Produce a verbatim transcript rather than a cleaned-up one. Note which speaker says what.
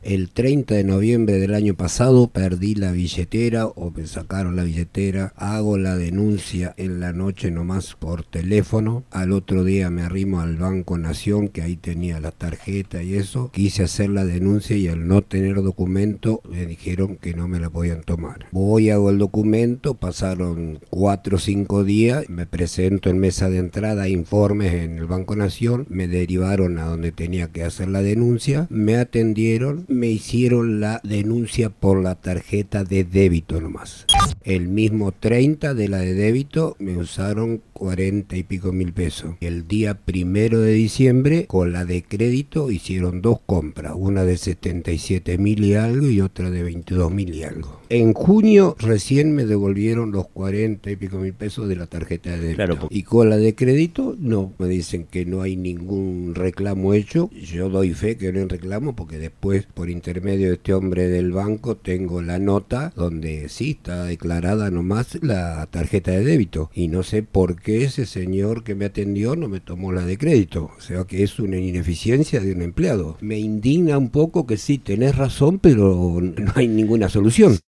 Speaker 1: El treinta de noviembre del año pasado perdí la billetera o me sacaron la billetera, hago la denuncia en la noche nomás por teléfono, al otro día me arrimo al Banco Nación que ahí tenía la tarjeta y eso, quise hacer la denuncia y al no tener documento me dijeron que no me la podían tomar. Voy, hago el documento, pasaron cuatro o cinco días, me presento en mesa de entrada, informes en el Banco Nación, me derivaron a donde tenía que hacer la denuncia, me atendieron, me hicieron la denuncia por la tarjeta de débito nomás. El mismo treinta de la de débito me usaron cuarenta y pico mil pesos. El día primero de diciembre con la de crédito hicieron dos compras, una de setenta y siete mil y algo y otra de veintidós mil y algo. En junio recién me devolvieron los cuarenta y pico mil pesos de la tarjeta de débito. Claro. Y con la de crédito no, me dicen que no hay ningún reclamo hecho. Yo doy fe que no hay reclamo porque después por intermedio de este hombre del banco tengo la nota donde sí está declarada nomás la tarjeta de débito y no sé por qué ese señor que me atendió no me tomó la de crédito, o sea que es una ineficiencia de un empleado. Me indigna un poco que sí, tenés razón, pero no hay ninguna solución.